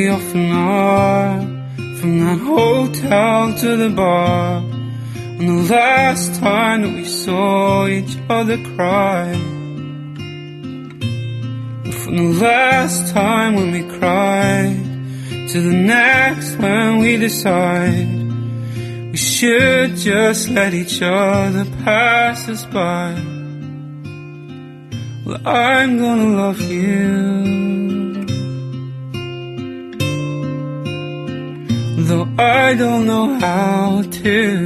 often are, from that hotel to the bar, and the last time that we saw each other cry, and from the last time when we cried to the next when we decide we should just let each other pass us by. Well, I'm gonna love you, though I don't know how to.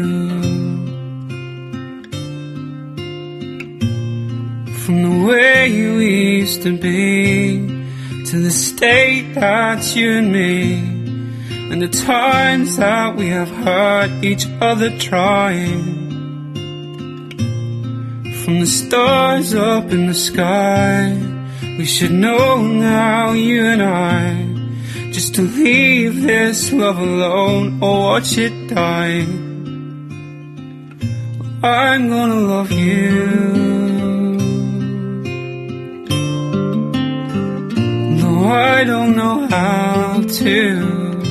From the way we used to be, to the state that you and me, and the times that we have hurt each other trying. From the stars up in the sky, we should know now, you and I, just to leave this love alone or watch it die. I'm gonna love you, though I don't know how to.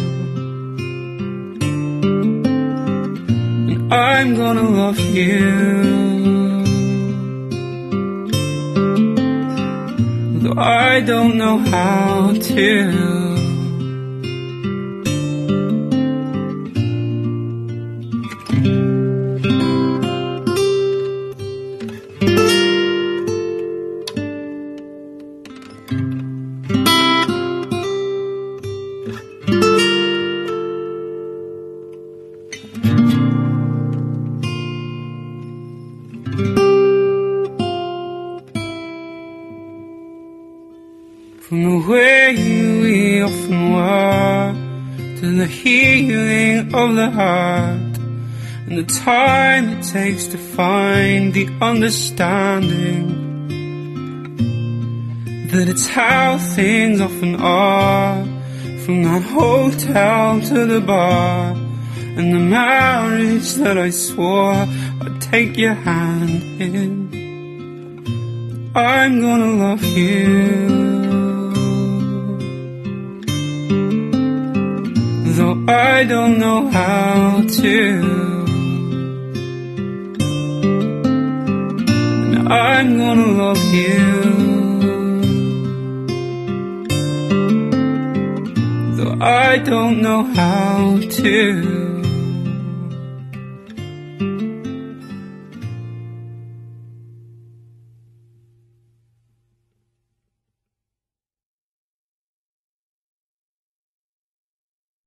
And I'm gonna love you, though I don't know how to. From the way we often were, to the healing of the heart, and the time it takes to find the understanding that it's how things often are. From that hotel to the bar, and the marriage that I swore I'd take your hand in. I'm gonna love you, though I don't know how to. And I'm gonna love you, though I don't know how to.